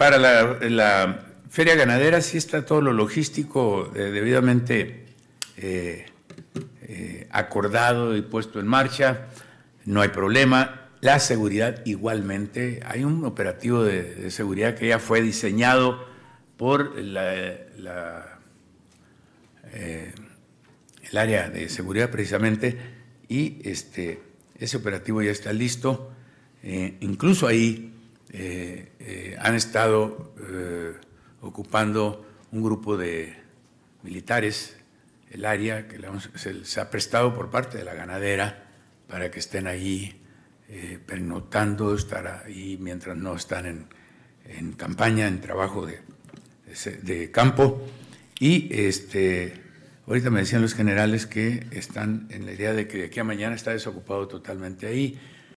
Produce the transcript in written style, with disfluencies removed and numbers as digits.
para la feria ganadera sí está todo lo logístico debidamente acordado y puesto en marcha, no hay problema. La seguridad igualmente, hay un operativo de seguridad que ya fue diseñado por el área de seguridad precisamente, y ese operativo ya está listo. Incluso ahí han estado ocupando un grupo de militares el área que se ha prestado por parte de la ganadera para que estén ahí pernoctando, estar ahí mientras no están en campaña, en trabajo de campo. Y ahorita me decían los generales que están en la idea de que de aquí a mañana está desocupado totalmente ahí.